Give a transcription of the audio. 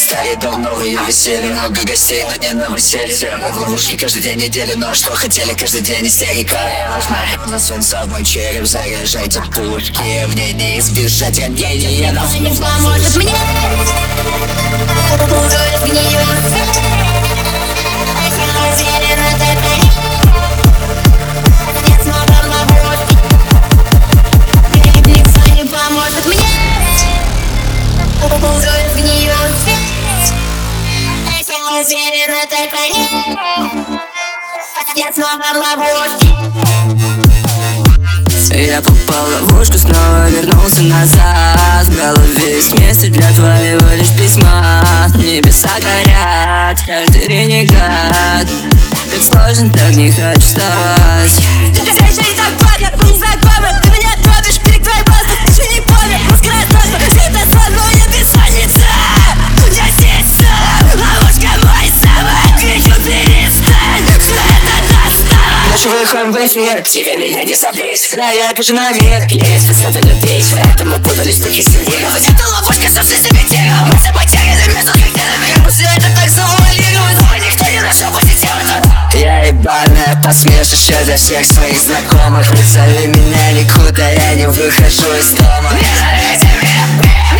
старый дом, новые веселье. Много гостей, но не новоселье. Ловушки каждый день недели, но что хотели каждый день истерика. На свинцовый череп заряжайте пушки. В ней не избежать ранения. Не поможет мне в нее. Никто не поможет мне в нее. Уверен, это конец. Я снова ловушки. Я попал в ловушку, снова вернулся назад. В голове есть место для твоего лишь письма. Небеса горят, каждый ренегат. Так сложно, так не хочу вставать. Ты бесконечно и так падает, не знаю, папа. Ты меня топишь, перекрой просто, ты же не помнишь. Маскарад просто, это сложно, я бессонница. Я здесь сам, ловушка мой самый. Кричу, перестань, что это достало. Ночью выходим в эфир, тебе меня не собрись. Да, я окажу на мир, есть высоты любить. Поэтому путались такие сильнее. Это ловушка, что жизнь имитировал. Мы собой теряны между критериями. Пусть это так завуалирует, но никто не нашел пути делать. Я ебаное посмешище для всех своих знакомых. Не зови меня никуда, я не выхожу из дома. Не зовите меня.